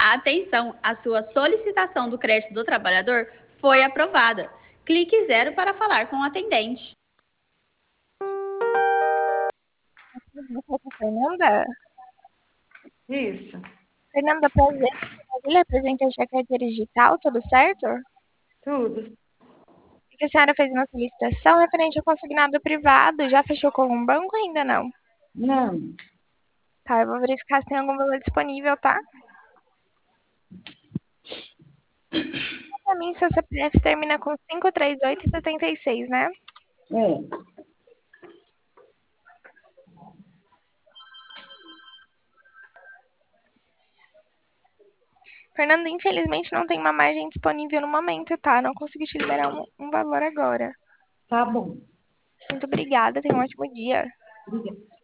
Atenção, a sua solicitação do crédito do trabalhador foi aprovada. Clique 0 para falar com o atendente. Fernanda? Isso, Fernanda, prazer. Ele apresenta a carteira digital, tudo certo? tudo. E que a senhora fez uma solicitação referente ao consignado privado. Já fechou com algum banco ou ainda não? Não, Tá, eu vou verificar se tem algum valor disponível, tá? Pra mim, seu CPF termina com 53876, né? é. Fernanda, infelizmente não tem uma margem disponível no momento, tá? Não consegui te liberar um valor agora. Tá bom. Muito obrigada, tenha um ótimo dia. Obrigada.